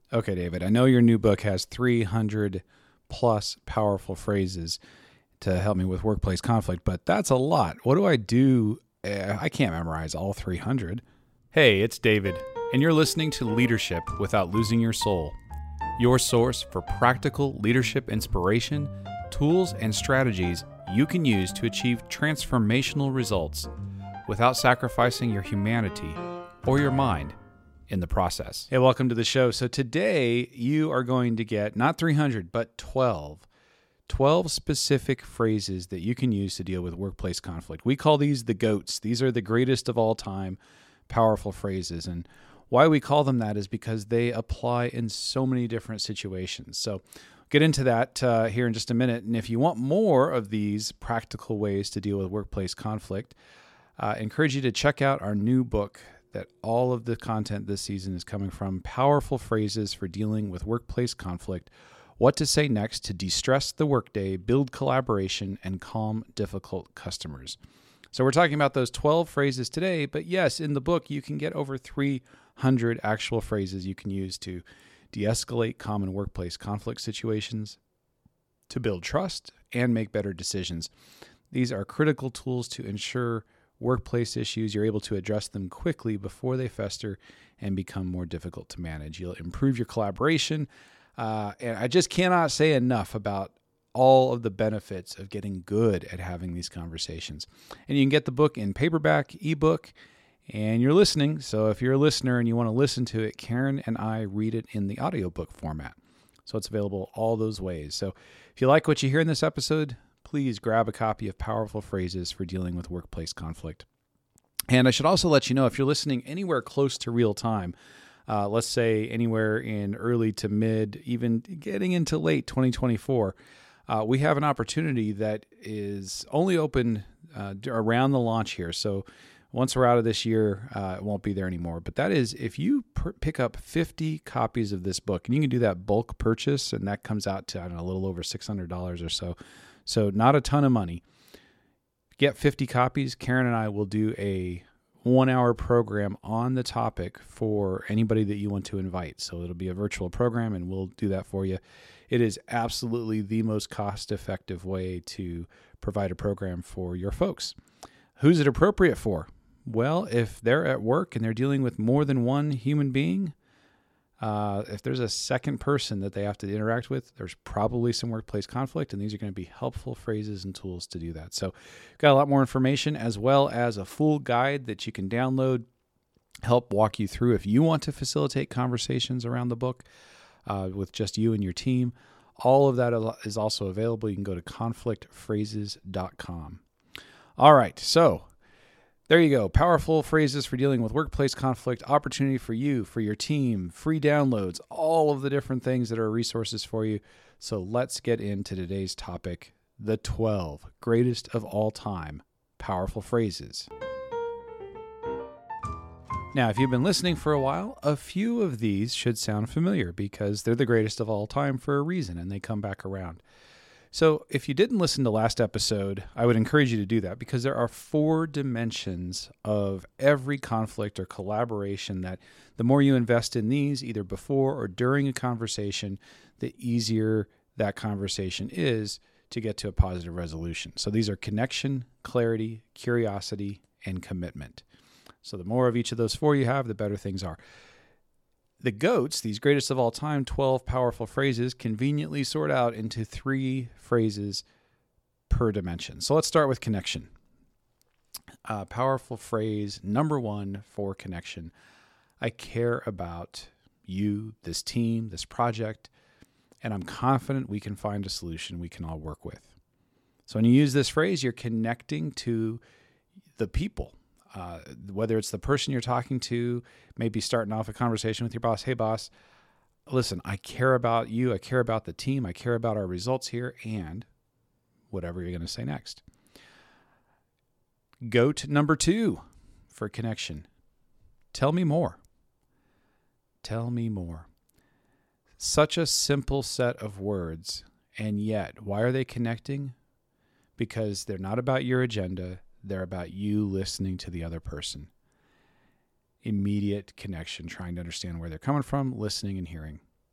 Okay, David, I know your new book has 300 plus powerful phrases to help me with workplace conflict, but that's a lot. What do I do? I can't memorize all 300. Hey, it's David, and you're listening to Leadership Without Losing Your Soul, your source for practical leadership inspiration, tools, and strategies you can use to achieve transformational results without sacrificing your humanity or your mind in the process. Hey, welcome to the show. So today you are going to get not 300, but 12 specific phrases that you can use to deal with workplace conflict. We call these the GOATs. These are the greatest of all time powerful phrases. And why we call them that is because they apply in so many different situations. So get into that here in just a minute. And if you want more of these practical ways to deal with workplace conflict, I encourage you to check out our new book that all of the content this season is coming from: Powerful Phrases for Dealing with Workplace Conflict, What to Say Next to De-Stress the Workday, Build Collaboration, and Calm Difficult Customers. So we're talking about those 12 phrases today, but yes, in the book, you can get over 300 actual phrases you can use to de-escalate common workplace conflict situations, to build trust, and make better decisions. These are critical tools to ensure workplace issues, you're able to address them quickly before they fester and become more difficult to manage. You'll improve your collaboration. And I just cannot say enough about all of the benefits of getting good at having these conversations. And you can get the book in paperback, ebook, and you're listening. So if you're a listener and you want to listen to it, Karen and I read it in the audiobook format. So it's available all those ways. So if you like what you hear in this episode, please grab a copy of Powerful Phrases for Dealing with Workplace Conflict. And I should also let you know, if you're listening anywhere close to real time, let's say anywhere in early to mid, even getting into late 2024, we have an opportunity that is only open around the launch here. So once we're out of this year, it won't be there anymore. But that is if you pick up 50 copies of this book, and you can do that bulk purchase, and that comes out to, I don't know, a little over $600 or so. So not a ton of money. Get 50 copies. Karen and I will do a 1-hour program on the topic for anybody that you want to invite. So it'll be a virtual program, and we'll do that for you. It is absolutely the most cost-effective way to provide a program for your folks. Who's it appropriate for? Well, if they're at work and they're dealing with more than one human being, if there's a second person that they have to interact with, there's probably some workplace conflict, and these are going to be helpful phrases and tools to do that. So got a lot more information, as well as a full guide that you can download, help walk you through if you want to facilitate conversations around the book with just you and your team. All of that is also available. You can go to conflictphrases.com. All right, so there you go. Powerful phrases for dealing with workplace conflict, opportunity for you, for your team, free downloads, all of the different things that are resources for you. So let's get into today's topic, the 12 greatest of all time powerful phrases. Now, if you've been listening for a while, a few of these should sound familiar because they're the greatest of all time for a reason, and they come back around. So if you didn't listen to last episode, I would encourage you to do that, because there are 4 dimensions of every conflict or collaboration that the more you invest in these, either before or during a conversation, the easier that conversation is to get to a positive resolution. So these are connection, clarity, curiosity, and commitment. So the more of each of those 4 you have, the better things are. The GOATs, these greatest of all time, 12 powerful phrases, conveniently sort out into 3 phrases per dimension. So let's start with connection. Powerful phrase number 1 for connection. I care about you, this team, this project, and I'm confident we can find a solution we can all work with. So when you use this phrase, you're connecting to the people. Whether it's the person you're talking to, maybe starting off a conversation with your boss. Hey, boss, listen, I care about you. I care about the team. I care about our results here, and whatever you're going to say next. GOAT number 2 for connection. Tell me more. Tell me more. Such a simple set of words, and yet, why are they connecting? Because they're not about your agenda. They're about you listening to the other person. Immediate connection, trying to understand where they're coming from, listening and hearing.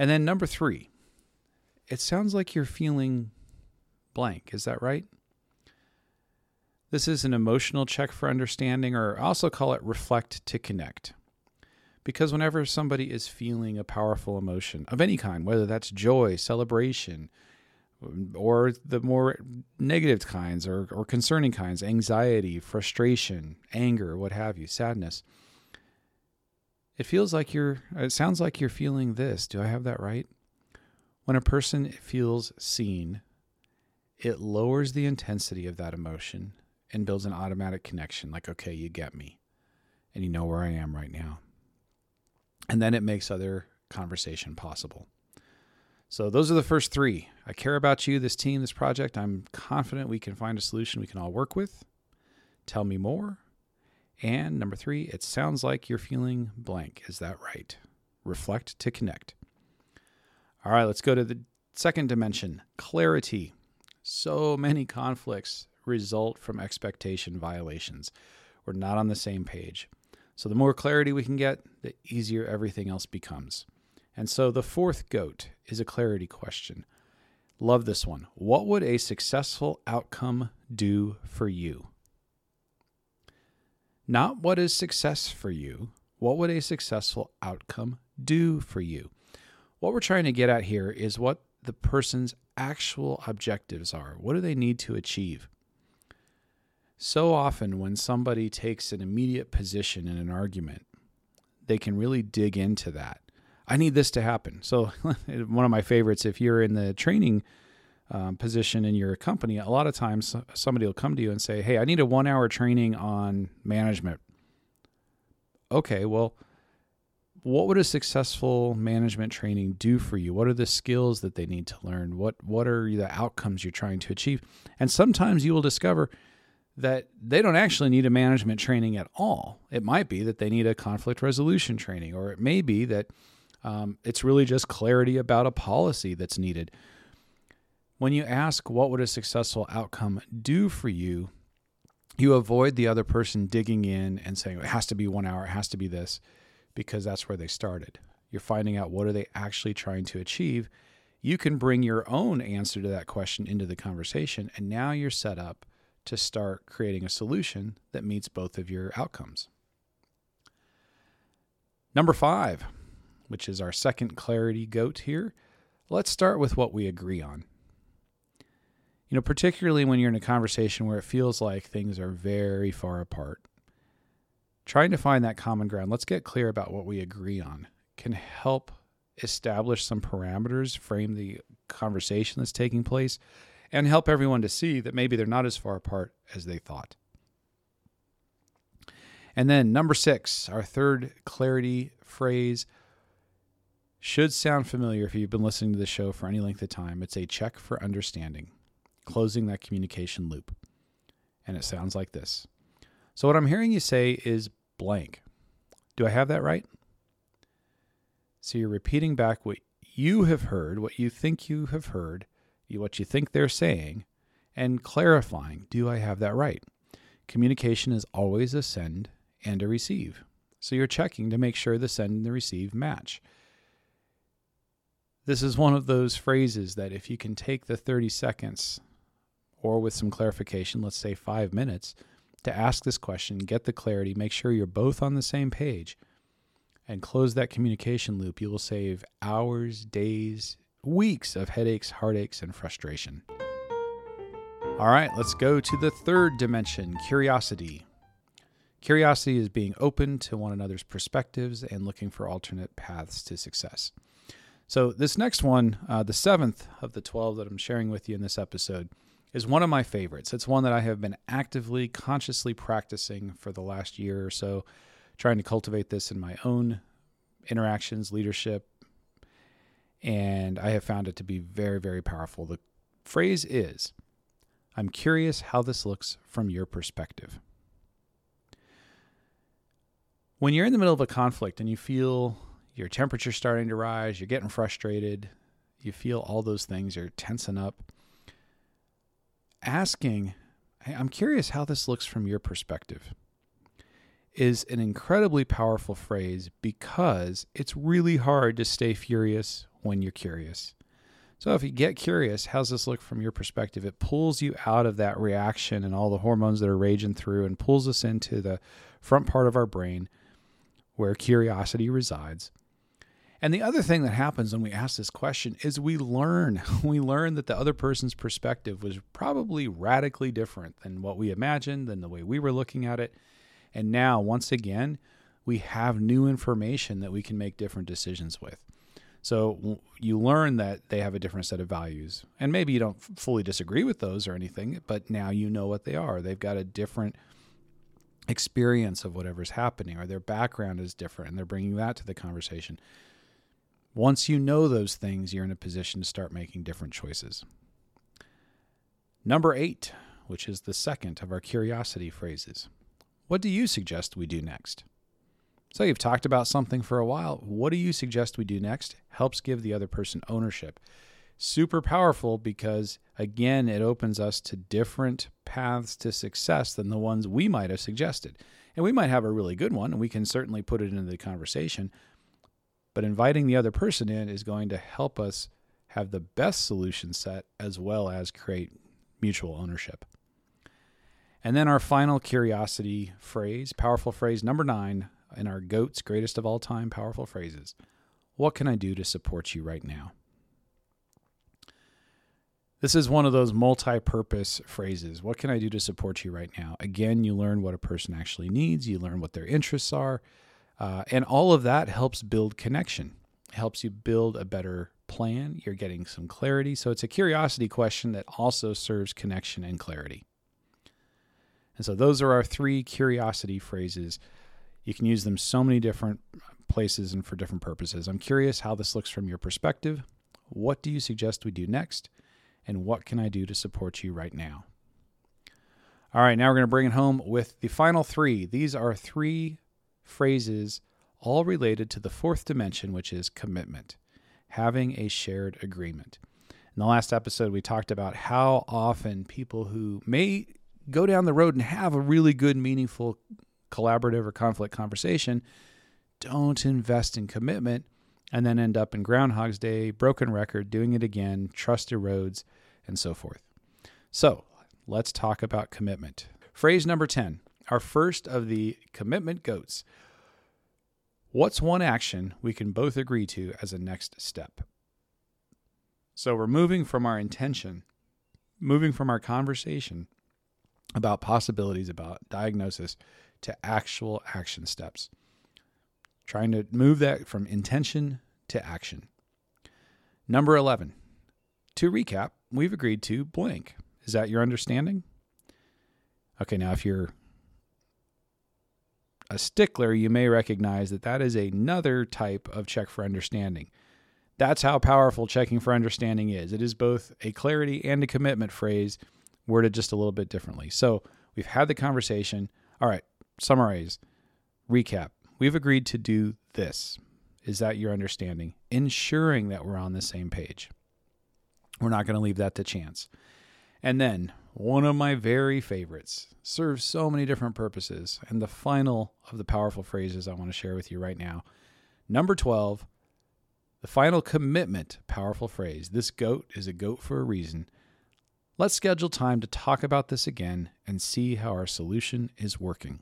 And then number 3, it sounds like you're feeling blank. Is that right? This is an emotional check for understanding, or I also call it reflect to connect. Because whenever somebody is feeling a powerful emotion of any kind, whether that's joy, celebration, or the more negative kinds or concerning kinds, anxiety, frustration, anger, what have you, sadness, it sounds like you're feeling this. Do I have that right? When a person feels seen, it lowers the intensity of that emotion and builds an automatic connection, like, okay, you get me, and you know where I am right now. And then it makes other conversation possible. So those are the first 3. I care about you, this team, this project. I'm confident we can find a solution we can all work with. Tell me more. And number 3, it sounds like you're feeling blank. Is that right? Reflect to connect. All right, let's go to the second dimension, clarity. So many conflicts result from expectation violations. We're not on the same page. So the more clarity we can get, the easier everything else becomes. And so the 4th GOAT is a clarity question. Love this one. What would a successful outcome do for you? Not what is success for you. What would a successful outcome do for you? What we're trying to get at here is what the person's actual objectives are. What do they need to achieve? So often when somebody takes an immediate position in an argument, they can really dig into that. I need this to happen. So one of my favorites, if you're in the training position in your company, a lot of times somebody will come to you and say, hey, I need a 1-hour training on management. Okay, well, what would a successful management training do for you? What are the skills that they need to learn? What are the outcomes you're trying to achieve? And sometimes you will discover that they don't actually need a management training at all. It might be that they need a conflict resolution training, or it may be that it's really just clarity about a policy that's needed. When you ask what would a successful outcome do for you, you avoid the other person digging in and saying, it has to be 1 hour, it has to be this, because that's where they started. You're finding out what are they actually trying to achieve. You can bring your own answer to that question into the conversation, and now you're set up to start creating a solution that meets both of your outcomes. Number 5, which is our second clarity GOAT here. Let's start with what we agree on. Particularly when you're in a conversation where it feels like things are very far apart, trying to find that common ground, let's get clear about what we agree on, can help establish some parameters, frame the conversation that's taking place, and help everyone to see that maybe they're not as far apart as they thought. And then number 6, our third clarity phrase, should sound familiar if you've been listening to the show for any length of time. It's a check for understanding, closing that communication loop. And it sounds like this. So what I'm hearing you say is blank. Do I have that right? So you're repeating back what you have heard, what you think you have heard, what you think they're saying, and clarifying, do I have that right? Communication is always a send and a receive. So you're checking to make sure the send and the receive match. This is one of those phrases that if you can take the 30 seconds, or with some clarification, let's say 5 minutes, to ask this question, get the clarity, make sure you're both on the same page, and close that communication loop, you will save hours, days, weeks of headaches, heartaches, and frustration. All right, let's go to the third dimension, curiosity. Curiosity is being open to one another's perspectives and looking for alternate paths to success. So this next one, the 7th of the 12 that I'm sharing with you in this episode, is one of my favorites. It's one that I have been actively, consciously practicing for the last year or so, trying to cultivate this in my own interactions, leadership, and I have found it to be very, very powerful. The phrase is, I'm curious how this looks from your perspective. When you're in the middle of a conflict and you feel your temperature starting to rise, you're getting frustrated, you feel all those things, you're tensing up, asking, hey, I'm curious how this looks from your perspective. is an incredibly powerful phrase because it's really hard to stay furious when you're curious. So if you get curious, how's this look from your perspective? It pulls you out of that reaction and all the hormones that are raging through and pulls us into the front part of our brain where curiosity resides. And the other thing that happens when we ask this question is we learn that the other person's perspective was probably radically different than what we imagined, than the way we were looking at it. And now, once again, we have new information that we can make different decisions with. So you learn that they have a different set of values. And maybe you don't fully disagree with those or anything, but now you know what they are. They've got a different experience of whatever's happening, or their background is different, and they're bringing that to the conversation. Once you know those things, you're in a position to start making different choices. Number 8, which is the second of our curiosity phrases. What do you suggest we do next? So you've talked about something for a while. What do you suggest we do next? Helps give the other person ownership. Super powerful because, again, it opens us to different paths to success than the ones we might have suggested. And we might have a really good one, and we can certainly put it into the conversation. But inviting the other person in is going to help us have the best solution set as well as create mutual ownership. And then our final curiosity phrase, powerful phrase number 9 in our GOAT's greatest of all time powerful phrases. What can I do to support you right now? This is one of those multi-purpose phrases. What can I do to support you right now? Again, you learn what a person actually needs. You learn what their interests are. And all of that helps build connection, helps you build a better plan. You're getting some clarity. So it's a curiosity question that also serves connection and clarity. And so those are our 3 curiosity phrases. You can use them so many different places and for different purposes. I'm curious how this looks from your perspective. What do you suggest we do next? And what can I do to support you right now? All right, now we're going to bring it home with the final 3. These are 3 phrases all related to the 4th dimension, which is commitment, having a shared agreement. In the last episode, we talked about how often people who may go down the road and have a really good, meaningful, collaborative or conflict conversation don't invest in commitment and then end up in Groundhog's Day, broken record, doing it again, trust erodes, and so forth. So let's talk about commitment. Phrase number 10, our first of the commitment GOATs. What's one action we can both agree to as a next step? So we're moving from our intention, moving from our conversation about possibilities, about diagnosis, to actual action steps. Trying to move that from intention to action. Number 11, to recap, we've agreed to blank. Is that your understanding? Okay, now if you're a stickler, you may recognize that that is another type of check for understanding. That's how powerful checking for understanding is. It is both a clarity and a commitment phrase worded just a little bit differently. So we've had the conversation. All right, summarize, recap. We've agreed to do this. Is that your understanding? Ensuring that we're on the same page. We're not going to leave that to chance. And then one of my very favorites serves so many different purposes. And the final of the powerful phrases I want to share with you right now. Number 12, the final commitment powerful phrase. This GOAT is a GOAT for a reason. Let's schedule time to talk about this again and see how our solution is working.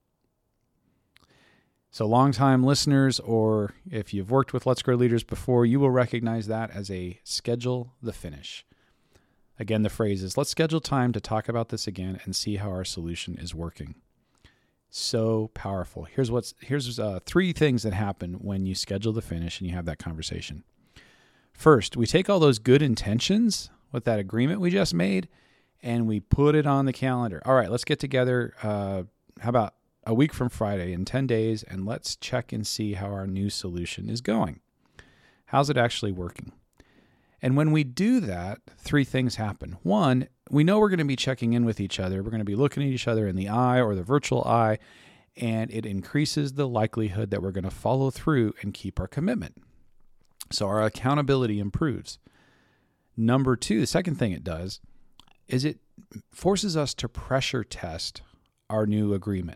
So longtime listeners, or if you've worked with Let's Grow Leaders before, you will recognize that as a schedule the finish. Again, the phrase is, let's schedule time to talk about this again and see how our solution is working. So powerful. Here's 3 things that happen when you schedule the finish and you have that conversation. First, we take all those good intentions with that agreement we just made and we put it on the calendar. All right, let's get together. How about a week from Friday in 10 days, and let's check and see how our new solution is going. How's it actually working? And when we do that, 3 things happen. 1, we know we're going to be checking in with each other. We're going to be looking at each other in the eye or the virtual eye, and it increases the likelihood that we're going to follow through and keep our commitment. So our accountability improves. Number 2, the second thing it does is it forces us to pressure test our new agreement.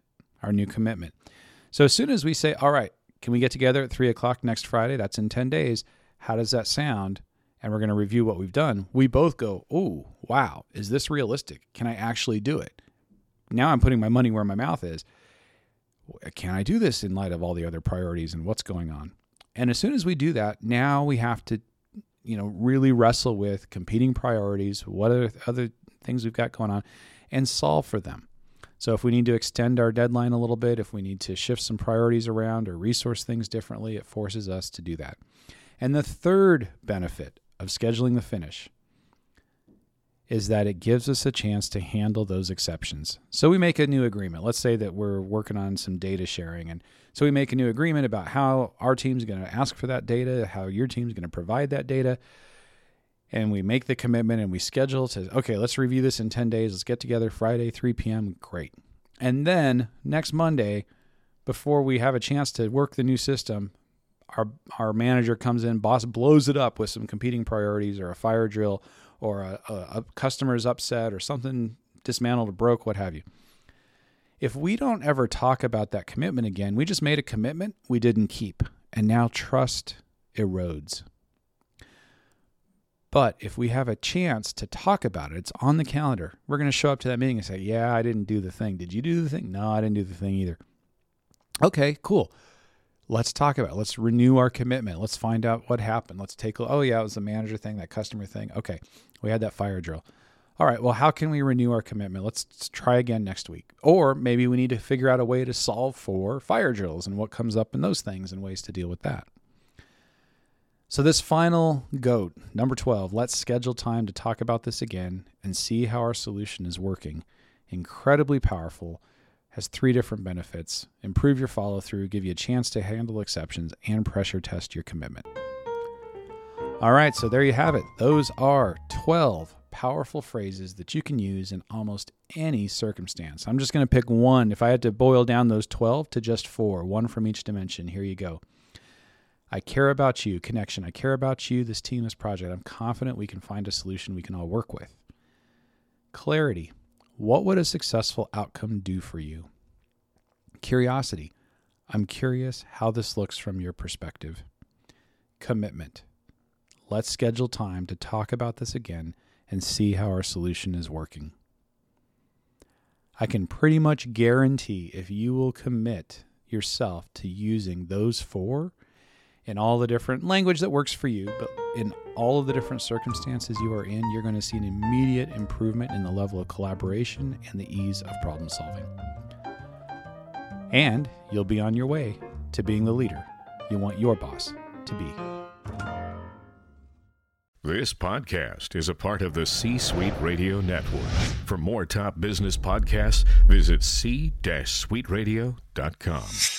our new commitment. So as soon as we say, all right, can we get together at 3 o'clock next Friday? That's in 10 days. How does that sound? And we're going to review what we've done. We both go, oh, wow, is this realistic? Can I actually do it? Now I'm putting my money where my mouth is. Can I do this in light of all the other priorities and what's going on? And as soon as we do that, now we have to, really wrestle with competing priorities, what are other things we've got going on, and solve for them. So if we need to extend our deadline a little bit, if we need to shift some priorities around or resource things differently, it forces us to do that. And the third benefit of scheduling the finish is that it gives us a chance to handle those exceptions. So we make a new agreement. Let's say that we're working on some data sharing. And so we make a new agreement about how our team's going to ask for that data, how your team's going to provide that data. And we make the commitment and we schedule to, okay, let's review this in 10 days. Let's get together Friday, 3 p.m. Great. And then next Monday, before we have a chance to work the new system, our manager comes in, boss blows it up with some competing priorities or a fire drill or a customer's upset or something dismantled or broke, what have you. If we don't ever talk about that commitment again, we just made a commitment we didn't keep, and now trust erodes. But if we have a chance to talk about it, it's on the calendar. We're going to show up to that meeting and say, yeah, I didn't do the thing. Did you do the thing? No, I didn't do the thing either. Okay, cool. Let's talk about it. Let's renew our commitment. Let's find out what happened. Let's take it was the manager thing, that customer thing. Okay, we had that fire drill. All right, well, how can we renew our commitment? Let's try again next week. Or maybe we need to figure out a way to solve for fire drills and what comes up in those things and ways to deal with that. So this final GOAT, number 12, let's schedule time to talk about this again and see how our solution is working. Incredibly powerful. Has 3 different benefits: improve your follow through, give you a chance to handle exceptions, and pressure test your commitment. All right, so there you have it. Those are 12 powerful phrases that you can use in almost any circumstance. I'm just going to pick one. If I had to boil down those 12 to just 4, one from each dimension, here you go. I care about you, connection. I care about you, this team, this project. I'm confident we can find a solution we can all work with. Clarity. What would a successful outcome do for you? Curiosity. I'm curious how this looks from your perspective. Commitment. Let's schedule time to talk about this again and see how our solution is working. I can pretty much guarantee if you will commit yourself to using those 4 in all the different language that works for you, but in all of the different circumstances you are in, you're going to see an immediate improvement in the level of collaboration and the ease of problem solving. And you'll be on your way to being the leader you want your boss to be. This podcast is a part of the C-Suite Radio Network. For more top business podcasts, visit c-suiteradio.com.